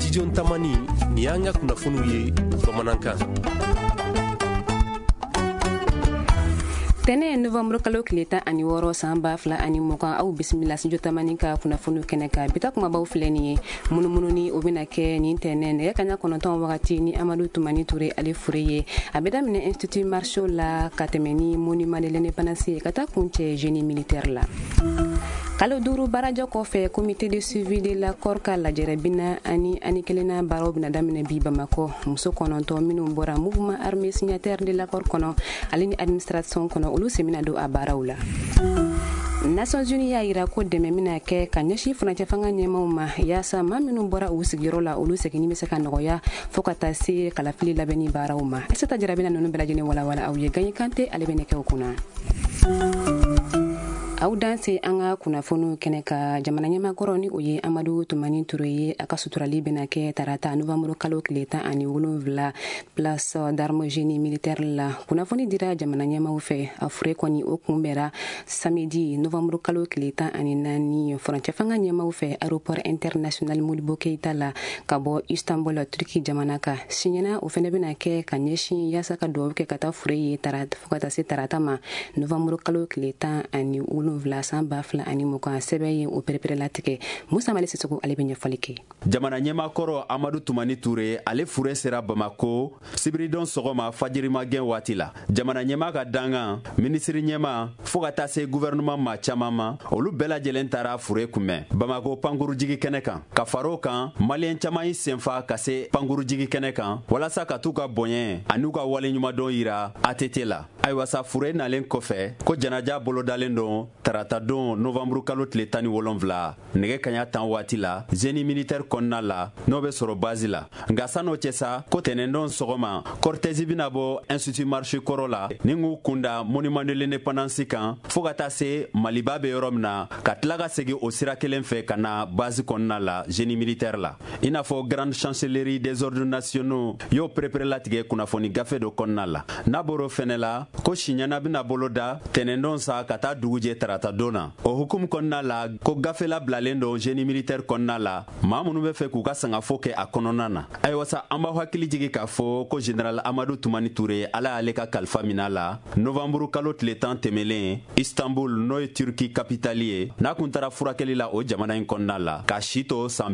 studio Tamani ni an ka kunnafoniw ye bamanankan. Tene November kalo kileta ani woro samba fla ani moka au bismillah studio Tamani ka kunnafoniw kɛnɛ ka bita kuma baw filɛ ni ye munumunu ni o bɛna kɛ ni tɛnɛ nɛgɛ kaɲa 9 wagati ni Amadou Toumani Touré ale fure ye a bɛ daminɛ Institut Marshall la ka tɛmɛ ni monument de l'indépendance ka taa kuncɛ génie militaire la. Kalo duru baraja kɔfɛ comité de suivi de l'accord ka lajɛrɛ bina ani kelena baraw bina daminɛ bi Bamako muso kɔnɔntɔn minnu bɔra mouvement armé signataire de l'accord kɔnɔ ale ni administration kɔnɔ olu semina do a baraw la. Nations Unies y'a yira ko dɛmɛ mina kɛ ka ɲɛsin furancɛ fanga ɲɛmaw ma yaasa maa minnu bɔra u sigiyɔrɔ la olu seginni bɛ se ka nɔgɔya fo ka taa se kalafili labɛnni baaraw ma. Aissata Jara bɛna ninnu bɛɛ lajɛlen walawala aw ye. Gagné Kanté ale bɛ nɛgɛw kunna. Aw danse an ka kunnafoniw kɛnɛ ka jamana ɲɛmakɔrɔ ni o ye Amadou Toumani Touré ye a ka suturali bɛna kɛ tarata novembre kalo tile 17 place d'armes génie militaire la. Kunnafoni dira jamana ɲɛmaw fɛ a fure kɔni o kunbɛra samedi novembre kalo tile 14 furancɛ fanga ɲɛmaw fɛ aéroport international Modibo Keita la ka bɔ Istanbul Turki jamana ka. Siɲɛna o fɛnɛ bɛna kɛ ka ɲɛsin yaasa ka duwawu kɛ ka taa fure ye tarata fo ka taa se tarata ma novembre kalo tile 17 san ba fila ani mugan sɛbɛn ye o perepere latigɛ. Musa Mali Sisoko ale bɛ ɲɛfɔli kɛ. Jamana ɲɛmakɔrɔ Amadou Toumani Touré ale fure sera Bamako sibiridon sɔgɔma fajirimagɛn waati la. Jamana ɲɛma ka dangan ministre ɲɛma fo ka taa se gouvernement ma caman ma olu bɛɛ lajɛlen taara fure kunbɛn Bamako pankurujigi kɛnɛ kan. Ka far'o kan maliyɛn caman y'i senfa ka se pankurujigi kɛnɛ kan walasa ka t'u ka bonya an'u ka waleɲumadon yira ATT la. Ayiwa sa fure nalen kɔfɛ ko janaja bolodalen don tarata don novembre kalo tile 17 nɛgɛ kaɲa 10 waati la génie militaire kɔnɔna la n'o bɛ sɔrɔ base la. Nka san'o cɛ sa ko tɛnɛndon sɔgɔma cortège bɛna bɔ Institut Marché kɔrɔ la ni k'u kunda monument de l'indépendance kan fo ka taa se Maliba bɛ yɔrɔ min na ka tila ka segin o sira kelen fɛ ka na base kɔnɔna la génie militaire la. I n'a fɔ grande chancellerie des ordres nationaux y'o perepere latigɛ kunnafoni gafe dɔ kɔnɔna la. N'a bɔr'o fɛnɛ la ko siɲɛna bɛna bolo da tɛnɛndon sa ka taa dugujɛ tarata donna. O hukumu kɔnɔna la ko gafela bilalen don génie militaire kɔnɔna la maa minnu bɛ fɛ k'u ka sangafo kɛ a kɔnɔna na. Ayiwa sa an b'aw hakili jigi k'a fɔ ko général Amadou Toumani Touré ala y'ale ka kalifa mina la novembre kalo tile 10 tɛmɛlen Istanbul n'o ye Turki capitale ye n'a kun taara furakɛli la o jamana in kɔnɔna la k'a si to san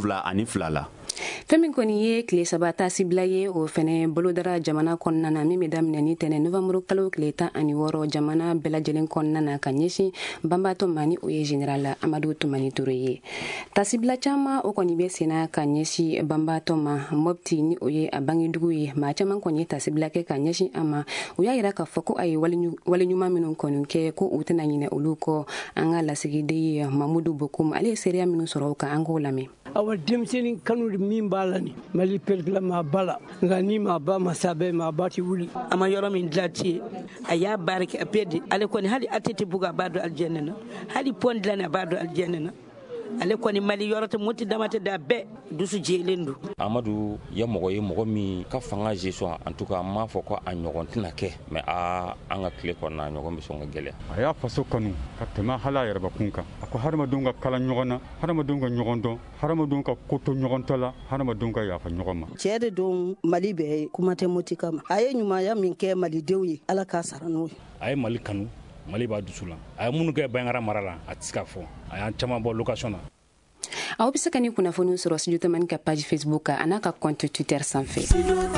72 la. Fɛn min kɔni ye tile 3 taasibila ye o fɛnɛ bolodara jamana kɔnɔna na min bɛ daminɛ ni tɛnɛ novembre kalo tile 16 jamana bɛɛ lajɛlen kɔnɔna na ka ɲɛsin banbaatɔ ma ni o ye général Amadou Toumani Touré ye. Taasibila caman o kɔni bɛ senna ka ɲɛsin banbaatɔ ma Mopti ni o ye a bangedugu ye maa caman kɔni ye taasibila kɛ ka ɲɛsin a ma u y'a yira k'a fɔ ko a ye waleɲuman minnu kɔni kɛ ko u tɛna ɲinɛ olu kɔ. An ka lasigiden ye Mamudu Bokoum ale ye seereya minnu sɔrɔ o kan an k'o lamɛn. Awa denmisɛnnin kanu min b'a la ni Mali perekila maa ba la nka ni maa ba masa bɛɛ maa ba ti wuli a ma yɔrɔ min dilan ti ye a y'a baara kɛ a bɛɛ de ale kɔni hali ATT bugu a b'a dɔn alijɛnɛ na hali pont dilan a b'a dɔn alijɛnɛ na ale kɔni Mali yɔrɔ tɛ moti dama tɛ da bɛɛ dusu jɛlen don. Amadu ye mɔgɔ ye mɔgɔ min ka fanga gestion en tout cas m'a fɔ ko a ɲɔgɔn tɛna kɛ mais an ka tile kɔnɔna ɲɔgɔn bɛ sɔn ka gɛlɛya. A y'a faso kanu ka tɛmɛ hali a yɛrɛbakun kan a ko hadamadenw ka kala ɲɔgɔn na hadamadenw ka ɲɔgɔn dɔn hadamadenw ka ko to ɲɔgɔn tɔ la hadamadenw ka yafa ɲɔgɔn ma. Cɛ de don Mali bɛɛ ye kuma tɛ moti kama a ye ɲumanya min kɛ malidenw ye ala k'a sara n'o ye. A ye Mali kanu Mali b'a dusu la a ye minnu kɛ Bangara mara la a tɛ se k'a fɔ a y'an caman bɔ location na. Aw bɛ se ka ni kunnafoni sɔrɔ studio Tamani ka page Facebook kan a n'a ka compte Twitter sanfɛ.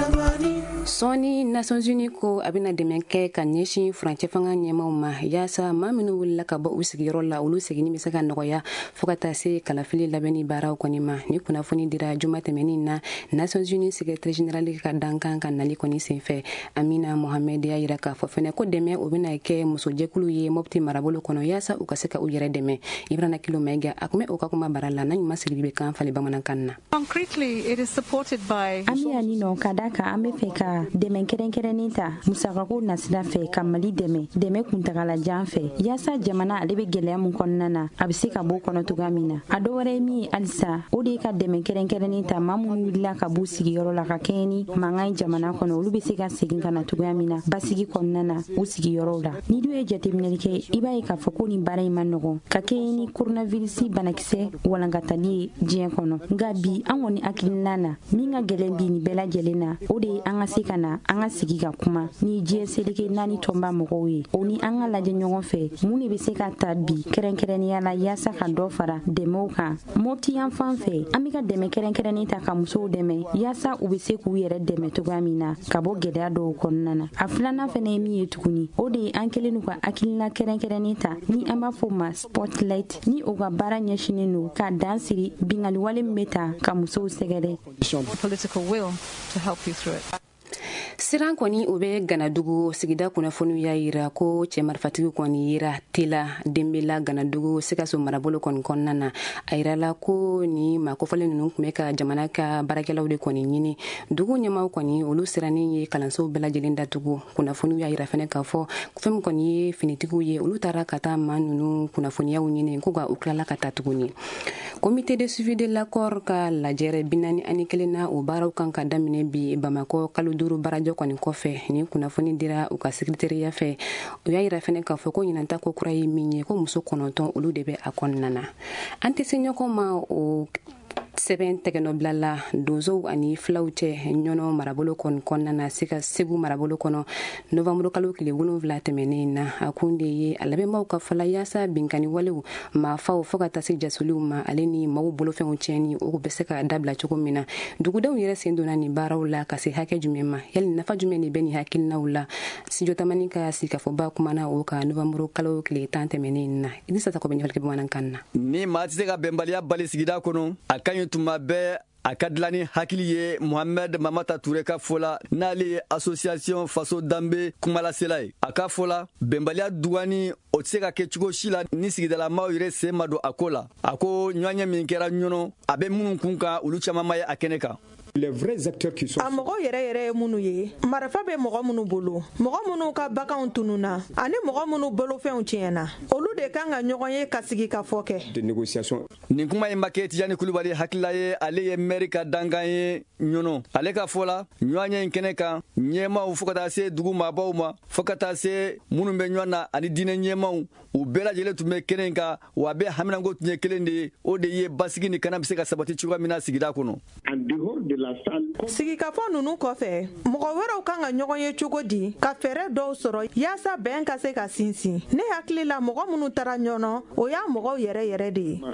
Sɔɔni Nations Unies ko a bɛna dɛmɛ kɛ ka ɲɛsin furancɛ fanga ɲɛmaw ma yaasa maa minnu wulila ka bɔ u sigiyɔrɔ la olu seginni bɛ se ka nɔgɔya fo ka taa se kalafili labɛnni baaraw kɔni ma. Ni kunnafoni dira juma tɛmɛnin na Nations Unies secrétaire général ka dankan ka nali kɔni senfɛ Amina Mohamed y'a yira k'a fɔ fɛnɛ ko dɛmɛ o bɛna kɛ musojɛkulu ye Mopti marabolo kɔnɔ yaasa u ka se ka u yɛrɛ dɛmɛ. Ibrahima Kilo Maiga a kun bɛ o ka kuma bara la na ɲuman sirili bɛ kan fali bamanankan na. Concretely, it is supported by Ami ani no kadaka ame fɛ ka ka dɛmɛ kɛrɛnkɛrɛnnen ta musakako nasira fɛ ka Mali dɛmɛ kuntagalajan fɛ yaasa jamana ale bɛ gɛlɛya mun kɔnɔna na a bɛ se ka bɔ kɔnɔ cogoya min na. A dɔ wɛrɛ ye min ye halisa o de ye ka dɛmɛ kɛrɛnkɛrɛnnen ta maa minnu wulila ka b'u sigiyɔrɔ la ka kɛɲɛ ni mankan ye jamana kɔnɔ olu bɛ se ka segin ka na cogoya min na basigi kɔnɔna na u sigiyɔrɔw la. Ni dun ye jateminɛli kɛ i b'a ye k'a fɔ ko nin baara in ma nɔgɔn ka kɛɲɛ ni coronavirus banakisɛ walankatali ye diɲɛ kɔnɔ. Nka bi an kɔni hakilina na min ka gɛlɛn bi nin bɛɛ lajɛlen na o de ye an ka se ka na an ka sigi ka kuma ni diɲɛ seleke naani tɔnba mɔgɔw ye o ni an ka lajɛ ɲɔgɔn fɛ mun de bɛ se ka ta bi kɛrɛnkɛrɛnnenya la yaasa ka dɔ fara dɛmɛw kan. Mopti yan fan fɛ an bɛ ka dɛmɛ kɛrɛnkɛrɛnnen ta ka musow dɛmɛ yaasa u bɛ se k'u yɛrɛ dɛmɛ cogoya min na ka bɔ gɛlɛya dɔw kɔnɔna na. A filanan fana ye min ye tuguni o de ye an kɛlen n'u ka hakilina kɛrɛnkɛrɛnnen ta ni an b'a fɔ ma spotlight ni o ka baara ɲɛsinnen don ka dan siri binganiwale min bɛ ta ka musow sɛgɛrɛ. Siran kɔni o bɛ Ganadugu sigida kunnafoniw y'a yira ko cɛ marifatigi kɔni yera Tela Denbela Ganadugu Sikaso marabolo kɔni kɔnɔna na. A yirala ko ni maakɔfɔlen ninnu tun bɛ ka jamana ka baarakɛlaw de kɔni ɲini. Dugu ɲɛmaaw kɔni olu sirannen ye kalansow bɛɛ lajɛlen datugu. Kunnafoniw y'a yira fana k'a fɔ fɛn min kɔni ye finitigiw ye olu taara ka taa maa ninnu kunnafoniyaw ɲini ko u tilala ka taa tuguni. Comité de suivi de l'accord ka lajɛrɛ 41 na o baaraw kan ka daminɛ bi Bamakɔ kalo 5 barajɔ kɔni kɔfɛ ni kunnafoni dira u ka secrétariat fɛ. U y'a yira fana k'a fɔ ko ɲinanta ko kura ye min ye ko muso 9 olu de bɛ a kɔnɔna na. An tɛ se ɲɔgɔn ma o sɛbɛn tɛgɛnɔbila la donsow ani filaw cɛ ɲɔnɔ marabolo kɔnɔna na Segu marabolo kɔnɔ novembre kalo tile 7 tɛmɛnen na. A kun de ye a labɛnbaw ka fala yaasa binkani walew maafaw fo ka taa se jasoliw ma ale ni maaw bolofɛnw tiɲɛni o bɛ se ka dabila cogo min na. Dugudenw yɛrɛ sen donna nin baaraw la ka se hakɛ jumɛn ma yali nafa jumɛn de bɛ nin hakilinaw la. Studio Tamani ka sikafɔba kumana o ka novembre kalo tile 10 tɛmɛnen na. Idrissa Sakɔ bɛ ɲɛfɔli kɛ bamanankan na. Ni maa tɛ se ka bɛnbaliya bali sigida kɔnɔ a ka ɲi tuma bɛɛ a ka dilan ni hakili ye. Mohamed Mamata Ture ka fɔ la n'ale ye association faso danbe kumalasela ye. A ka fɔ la bɛnbaliya dugani o tɛ se ka kɛ cogo si la ni sigidalamaw yɛrɛ sen ma don a ko la. A ko ɲɔgɔnye min kɛra ɲɔnɔ a bɛ minnu kun kan olu caman ma ye a kɛnɛ kan. Les vrais acteurs qui sont a mɔgɔ yɛrɛ ye minnu ye marifa bɛ mɔgɔ minnu bolo mɔgɔ minnu ka baganw tununa ani mɔgɔ minnu bolofɛnw tiɲɛna olu de kan ka ɲɔgɔn ye ka sigi ka fɔ kɛ de négociation. Nin kuma in ma kɛ Tijani Kulubali hakilila ye ale ye maire ka dankan ye ɲɔnɔ. Ale ka fɔ la ɲɔgɔnye in kɛnɛ kan ɲɛmaw fo ka taa se dugu maabaw ma fo ka taa se minnu bɛ ɲɔgɔn na ani diinɛ ɲɛmaw u bɛɛ lajɛlen tun bɛ kɛnɛ in kan wa a bɛɛ haminanko tun ye kelen de ye o de ye basigi ni kana bɛ se ka sabati cogoya min na sigida kɔnɔ. En dehors de la salle sigikafɔ ninnu kɔfɛ mɔgɔ wɛrɛw kan ka ɲɔgɔn ye cogo di ka fɛɛrɛ dɔw sɔrɔ yaasa bɛn ka se ka sinsin. Ne hakili la mɔgɔ minnu taara ɲɔnɔ o y'a mɔgɔw yɛrɛ de ye.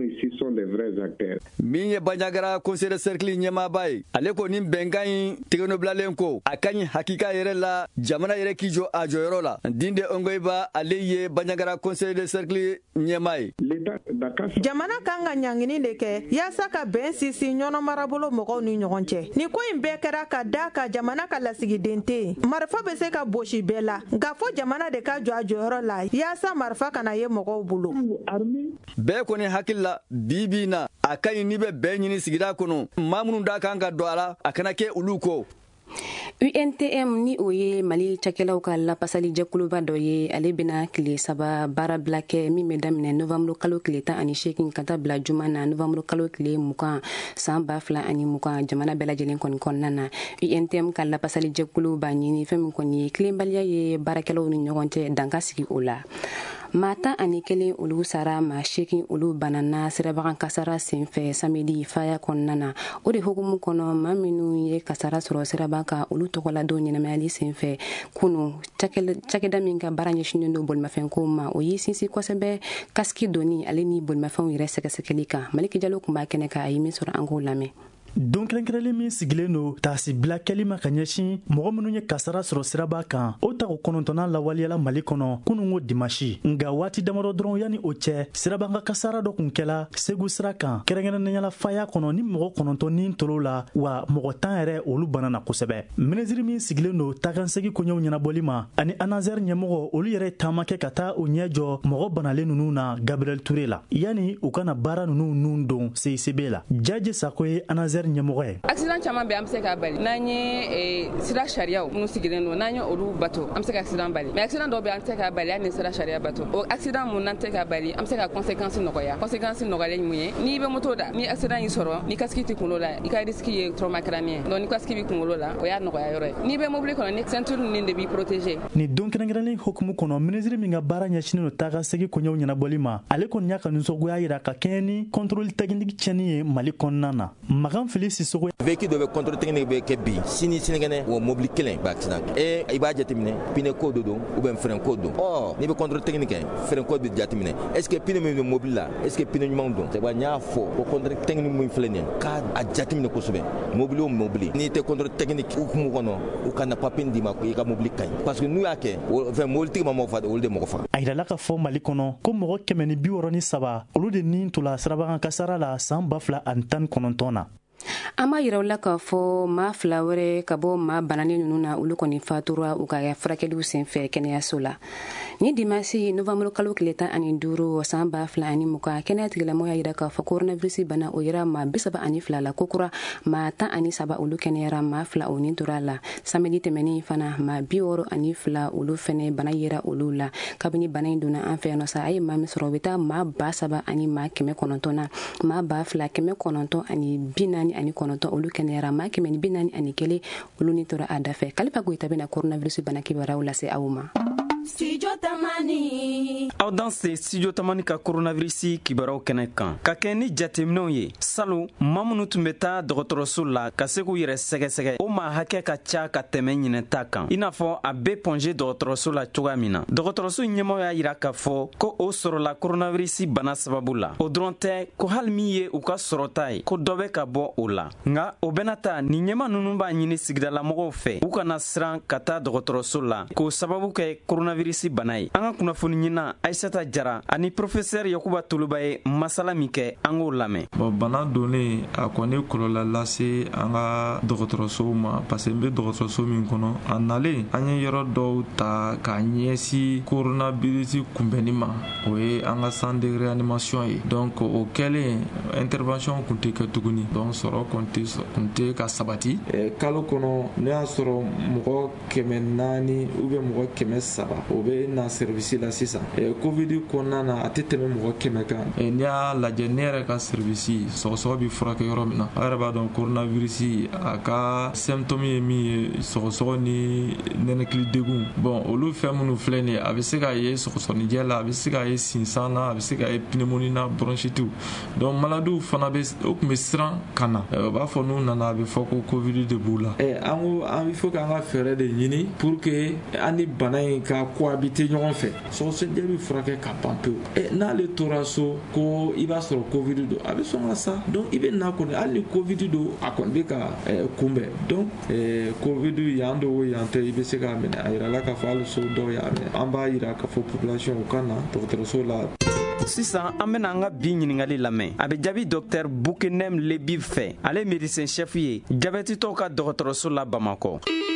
Min ye Bandiagara conseil de cercle ɲɛmaaba ye ale ko nin bɛnkan in tɛgɛnɔbilalen ko a ka ɲi hakika yɛrɛ la jamana yɛrɛ k'i jɔ a jɔyɔrɔ la. Dinde Ongoyiba ale ye Bandiagara conseil de cercle ɲɛmaa ye. Jamana kan ka ɲangini de kɛ yaasa ka bɛn sinsin ɲɔnɔ marabolo mɔgɔw ni ɲɔgɔn cɛ. Ni ko in bɛɛ kɛra ka da ka jamana ka lasigiden tɛ yen marifa bɛ se ka bosi bɛɛ la nka fɔ jamana de ka jɔ a jɔyɔrɔ la yaasa marifa kana ye mɔgɔw bolo. Bɛɛ kɔni hakili la bi na a ka ɲi n'i bɛ bɛn ɲini sigida kɔnɔ maa minnu da kan ka don a la a kana kɛ olu kɔ. UNTM ni o ye Mali cakɛlaw ka lapasali jɛkuluba dɔ ye ale bɛna tile 3 baara bila kɛ min bɛ daminɛ novembre kalo tile 18 ka taa bila juma na novembre kalo tile 20 san 2020 jamana bɛɛ lajɛlen kɔni kɔnɔna na. UNTM ka lapasali jɛkulu b'a ɲini fɛn min kɔni ye tilenbaliya ye baarakɛlaw ni ɲɔgɔn cɛ danka sigi o la. Maa 11 olu sara maa 8 olu banana sirabagan kasara senfɛ samedi faya kɔnɔna na. O de hukumu kɔnɔ maa minnu ye kasara sɔrɔ sirabagan ka olu tɔgɔladon ɲɛnamayali senfɛ kunu cakɛda min ka baara ɲɛsinnen don bolimafɛnko ma o ye sinsin kosɛbɛ kaski doni ale ni bolimafɛnw yɛrɛ sɛgɛsɛgɛli kan. Maliki Jalo kun b'a kɛnɛ kan a ye min sɔrɔ an k'o lamɛn. Don kɛrɛnkɛrɛnlen min sigilen don taasi bila kɛli ma ka ɲɛsin mɔgɔ minnu ye kasara sɔrɔ siraba kan o tago 9nan lawaleyala Mali kɔnɔ kunungo dongo dimashi nga waati damaro dɔrɔn yani o cɛ sirabanga kasara dɔ kun kɛla Segu sira kan kɛrɛnkɛrɛnnenya faya kɔnɔ ni mɔgɔ 9 ni tolo la wa mɔgɔ 10 yɛrɛ olu banana kosɛbɛ ministre min sigilen do tagansegi koɲɛw ɲɛnabɔli ma ani Anazer ɲɛmɔgɔ olu yɛrɛ taama kɛ ka taa o ɲɛjɔ mɔgɔ banalen nunu na Gabriel Touré la yani u kana baara nunu nun don CICB la Jaji Sako ye Anazer ɲɛmɔgɔ ye accident caman bɛ an bɛ se ka bali n'an ye sira sariyaw minnu sigilen do n'an ye olu bato an bɛ se ka accident bali mais accident dɔw bɛ an tɛ se ka bali hali ni sira sariya bato o accident mun n'an tɛ ka bali an bɛ se ka conséquence nɔgɔya conséquence nɔgɔyalen mun ye n'i bɛ moto da ni accident y'i sɔrɔ ni casque t'i kunkolo la i ka risque ye trauma crânien donc ni casque b'i kunkolo la o y'a nɔgɔya yɔrɔ ye n'i bɛ mobili kɔnɔ ni ceinture nin de b'i protéger ni don kɛrɛnkɛrɛnnen hukumu kɔnɔ ministre min ka baara ɲɛsinen do tagasegi koɲɛw ɲɛnabɔli ma ale kɔni y'a ka nisɔngoya yira ka kɛɲɛ ni contrôle technique tiɲɛni ye Mali kɔnɔna na Magan Félix Sissoko véhicule dɔ bɛ contrôle technique bɛ kɛ bi sinikɛnɛ o mobili kelen b'a accident i b'a jateminɛ pine ko do ou bien frein ko do n'i bɛ contrôle technique kɛ frein ko bɛ jateminɛ est ce que pine min bɛ mobili la est ce que pine ɲuman don c'est vrai n y'a fɔ ko contrôle technique min filɛ nin ye k'a jateminɛ kosɛbɛ mobili o mobili n'i tɛ contrôle technique hukumu kɔnɔ u kana papier d'i ma ko i ka mobili ka ɲi parce que n'u y'a kɛ mobilitigi ma mɔgɔ faga olu de mɔgɔ faga a yirala ka fɔ Mali kɔnɔ ko mɔgɔ 163 olu de nin tola sirabagan kasara la san 2019 na an b'a yiraw la k'a fɔ maa 2 wɛrɛ ka bɔ maa bananen ninnu na olu kɔni fatura u ka furakɛliw senfɛ kɛnɛyaso la ni dimanche novembre kalo tile 15 san 2020 kɛnɛya tigilamɔgɔ y'a yira k'a fɔ coronavirus bana o yera maa 32 la kokura maa 13 olu kɛnɛyara maa 2 o nin tora la samedi tɛmɛnin fana maa 62 olu fɛnɛ bana yera olu la kabini bana in donna an fɛ yan sa a ye maa min sɔrɔ o bɛ taa maa 7,000 ani maa 900 na maa 2,900 ani 49 olu kɛnɛyara maa 441 olu ni tora a dafɛ Kalifa Goyita bɛna coronavirus bana kibaruyaw lase aw ma Studio Tamani. Aw dan se Studio Tamani ka coronavirus kibaruyaw kɛnɛ kan ka kɛ ni jateminɛw ye salu maa minnu tun bɛ taa dɔgɔtɔrɔso la ka se k'u yɛrɛ sɛgɛsɛgɛ o maa hakɛ ka ca ka tɛmɛ ɲinɛta kan i n'a fɔ a bɛ pɔnze dɔgɔtɔrɔso la cogoya min na dɔgɔtɔrɔso ɲɛmaaw y'a yira k'a fɔ ko o sɔrɔla coronavirus bana sababu la o dɔrɔn tɛ ko hali min ye u ka sɔrɔta ye ko dɔ bɛ ka bɔ o la nka o bɛna ta ni ɲɛma ninnu b'a ɲini sigidalamɔgɔw fɛ u kana siran ka taa dɔgɔtɔrɔso la k'o sababu kɛ coronavirus bana ye an ka kunnafoni ɲina Aisata Jara ani professeur Yakuba Tuluba ye masala min kɛ an k'o lamɛn bana donnen a kɔni kɔlɔlɔ lase an ka dɔgɔtɔrɔsow ma parce que n bɛ dɔgɔtɔrɔso min kɔnɔ a nalen an ye yɔrɔ dɔw ta ka ɲɛsin coronavirus kunbɛnni ma o ye an ka centre de réanimation ye donc o kɛlen intervention kun tɛ kɛ tuguni donc sɔrɔ kun tɛ ka sabati kalo kɔnɔ ne y'a sɔrɔ mɔgɔ 400 ou bien mɔgɔ 300 o bɛ na service la sisan covid kɔnɔna na a tɛ tɛmɛ mɔgɔ 100 kan n'i y'a lajɛ ne yɛrɛ ka service sɔgɔsɔgɔ bɛ furakɛ yɔrɔ min na a yɛrɛ b'a dɔn coronavirus a ka symptôme ye min ye sɔgɔsɔgɔ ni nɛnɛkili degun bon olu fɛn minnu filɛ nin ye a bɛ se ka ye sɔgɔsɔgɔnijɛ la a bɛ se ka ye sinsan na a bɛ se ka ye pneumonie na bronchite donc maladiw fana o tun bɛ siran ka na o b'a fɔ n'u nana a bɛ fɔ ko covid de b'u la an ko il faut k'an ka fɛɛrɛ de ɲini pour que an ni bana in ka cohabiter ɲɔgɔn fɛ sɔgɔsɔgɔnijɛ bɛ furakɛ ka ban pewu n'ale tora so ko i b'a sɔrɔ covid don a bɛ sɔn ka sa donc i bɛ na kɔni hali ni covid don a kɔni bɛ ka kunbɛn donc covid yan do o yan tɛ i bɛ se k'a minɛ a yirala k'a fɔ hali so dɔw y'a minɛ an b'a yira k'a fɔ population u ka na dɔgɔtɔrɔso la. Sisan an bɛna an ka bi ɲininkali lamɛn a bɛ jaabi Dr Bukenem Lebi fɛ ale ye médecin chef ye jabɛtitɔw ka dɔgɔtɔrɔso la Bamakɔ.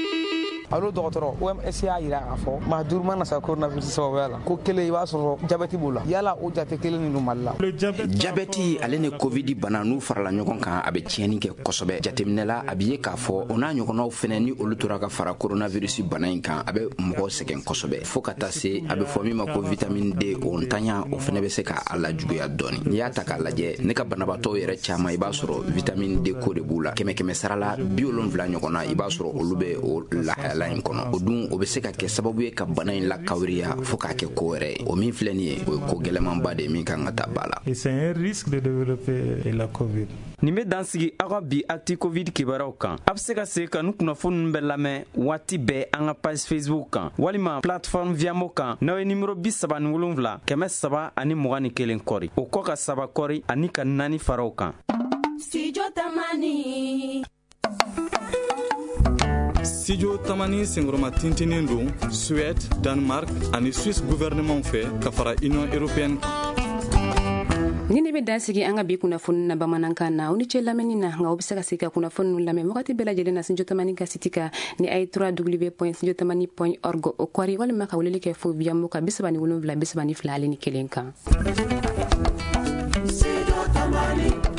Alo dɔgɔtɔrɔ OMS y'a yira k'a fɔ maa 5 mana sa coronavirus sababuya la ko kelen i b'a sɔrɔ jabɛti b'o la yala o jate kelen nin don Mali la. Jabɛti ale ni covid bana n'u farala ɲɔgɔn kan a bɛ tiɲɛni kɛ kosɛbɛ jateminɛ la a bɛ ye k'a fɔ o n'a ɲɔgɔnnaw fɛnɛ ni olu tora ka fara coronavirus bana in kan a bɛ mɔgɔw sɛgɛn kosɛbɛ fo ka taa se a bɛ fɔ min ma ko vitamine D o ntanya o fɛnɛ bɛ se k'a lajuguya dɔɔni n'i y'a ta k'a lajɛ ne ka banabaatɔw yɛrɛ caman i b'a sɔrɔ vitamine D ko de b'u la 100 sarala 70 ɲɔgɔnna i b'a sɔrɔ olu bɛ o lahayala in kɔnɔ o dun o bɛ se ka kɛ sababu ye ka bana in lakawiriya fo k'a kɛ ko wɛrɛ ye o min filɛ nin ye o ye ko gɛlɛmanba de ye min kan ka taa ba la. C'est un risque de développer la COVID. Nin bɛ dan sigi aw ka bi acti covid kibaruyaw kan a bɛ se ka se ka nin kunnafoni bɛɛ lamɛn waati bɛɛ an ka page Facebook kan walima plateforme Viamo kan n'aw ye numéro 37 300 ani 21 kɔri o kɔ ka 3 kɔri ani ka 4 faraw kan. Studio Tamani. studio tamani sengoroma tintinin don Suède, Danemark ani Suisse gouvernement fɛ ka fara Union européenne ni ne be dan sigi an ka bi kunnafoni na bamanankan na o ni cɛ lamɛnni na nka o be se ka se ka kunnafoni nu lamɛn wagati bɛɛ lajɛlen na studio tamani ka siti ka ni a ye www.studiotamani.org o kɔri walima ka weleli kɛ fo via muka 37 32 ale ni 1 kan.